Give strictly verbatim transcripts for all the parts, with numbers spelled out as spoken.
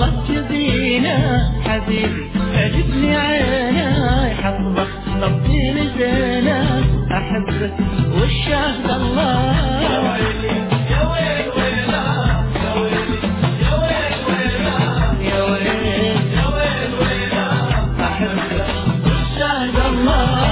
والله جبينا حبيبي عجبني عينه يحفظك ربي لزينه أحبك والشاهد الله. يا ويلي يا ويل ويلا يا ويلي يا ويل ويلا يا ويل يا ويل ويلا أحبك والشاهد الله.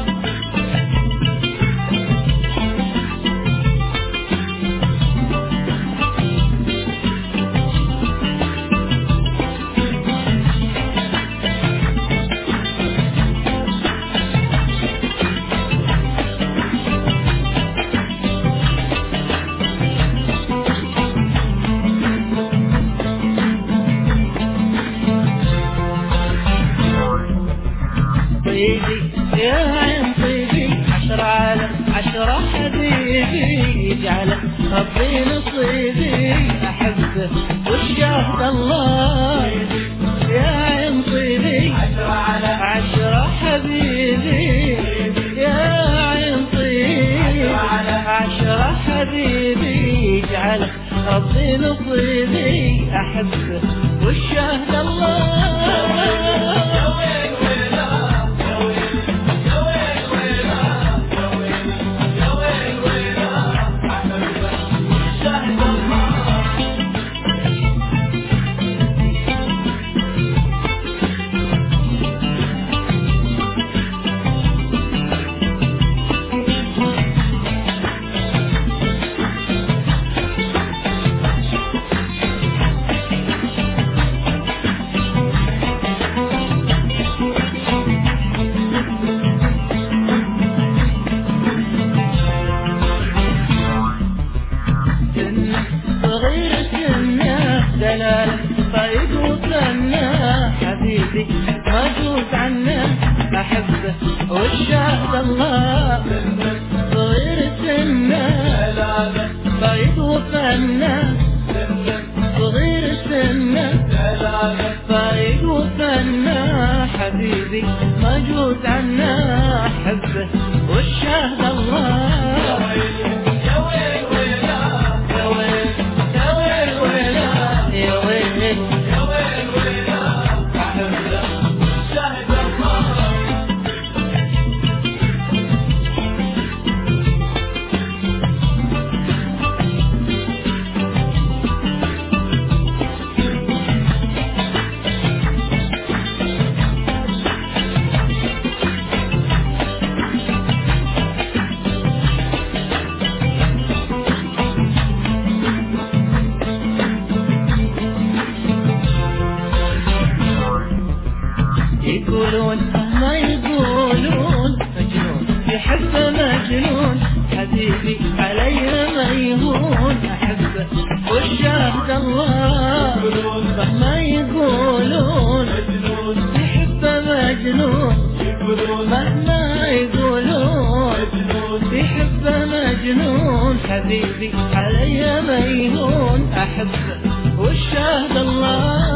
طيبي يا عين طيبي عشرة على عشرة حبيبي يجعله ربي نصيبي أحبه والشاهد الله. يا عين طيبي عشرة على عشرة حبيبي يا عين طيبي عشرة حبيبي يجعله ربي نصيبي أحبه والشاهد الله. يا ويل ويلا يا ويلي يا ويل ويلا يا ويلي يا ويل ويلا أحبك والشاهد الله. صغير سنه دلالة طيب وفنه حبيبي ما جوز عنه أحبه والشاهد الله. صغير سنه دلالة طيب وفنه صغير سنه دلالة طيب وفنه حبيبي ما جوز عنه أحبه والشاهد الله. يا ويلي يا ويل ويلا يا ويل يا ويل ويلا يا ويل يا ويل ويلا أحبك والشاهد الله. يقولون ما يقولون مجنون يحب مجنون حبيبي علي ما يهون أحبه والشاهد الله. ما يقولون مجنون يحب مجنون يقولون مهما يقولون مجنون يحب مجنون حبيبي علي ما يهون أحبه والشاهد الله.